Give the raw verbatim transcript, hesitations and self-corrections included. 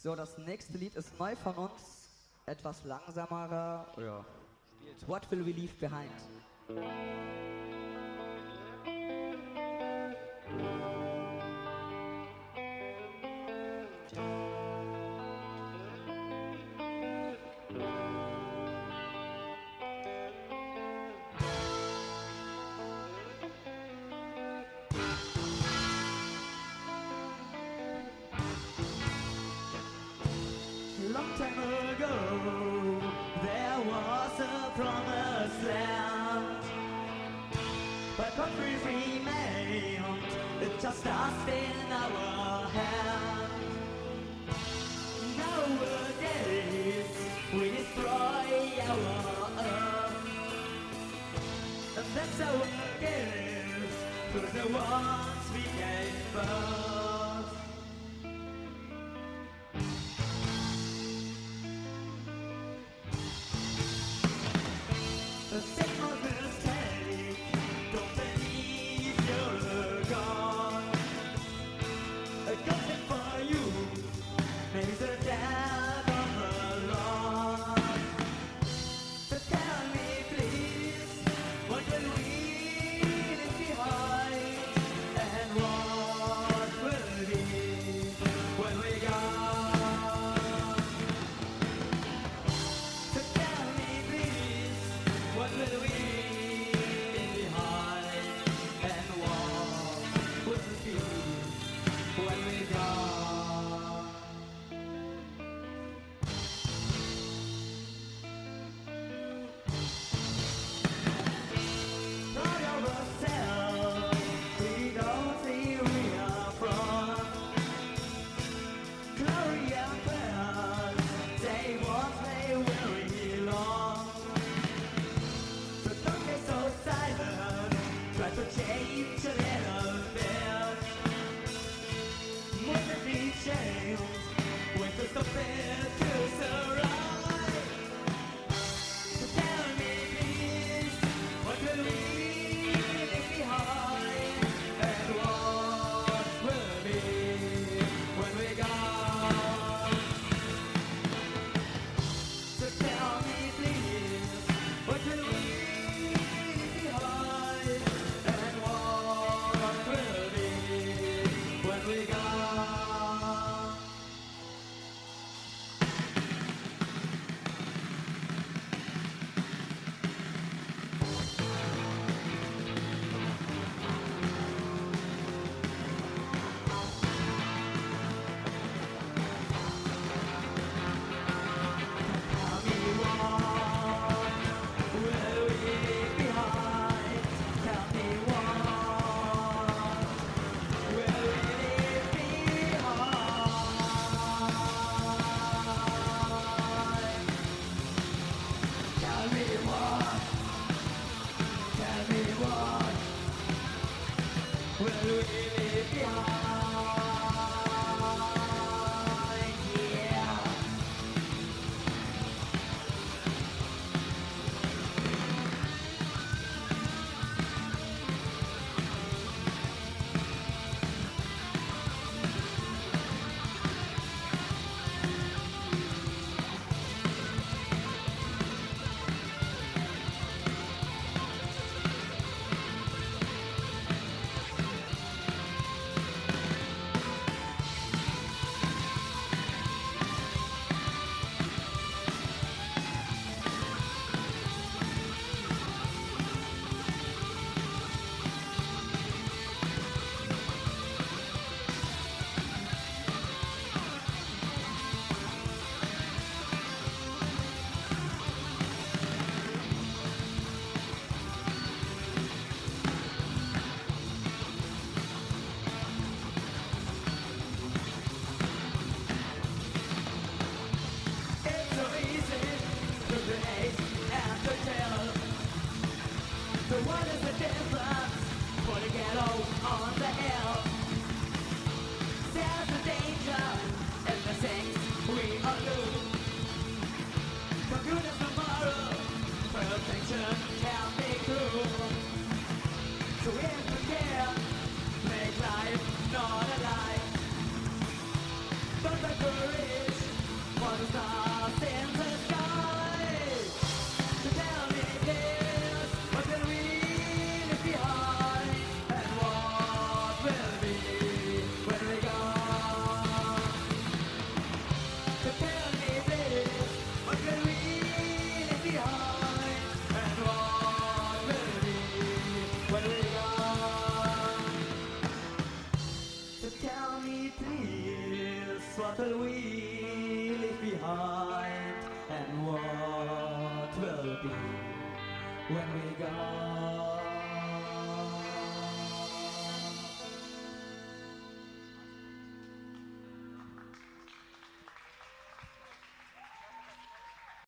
So, das nächste Lied ist neu von uns, etwas langsamerer. Ja. What Will We Leave Behind? Long time ago, there was a promised land, but countries remained, it's just us in our hand. Nowadays, we destroy our earth, and that's our gift to the ones we gave birth. The same old mistake, don't believe you're gone. A good thing for you makes the death of the lawn. So tell me please, what will we leave behind? And what will be when we gone? So tell me please, what will we leave behind? And what will be when we gone? Proud of ourselves, we don't see we are from. Glory and praise, they won't stay where we belong. So don't get so silent, try to change a little bit. Mustn't be changed, wait to stop it to survive. So tell me please, what will we leave behind? And what will be when we gone? So tell me please, what will we leave behind? And what will be when we gone? Tell me what will we leave behind? Tell me what will we leave behind? Tell me what, tell me what will we leave behind? Yeah. It's so easy to create and to kill. So what is the difference? Putting it all on the hill. There's a danger in the things we all do. For good as tomorrow, perfection can be cruel. So if we can make life not a lie, don't let courage be when we go.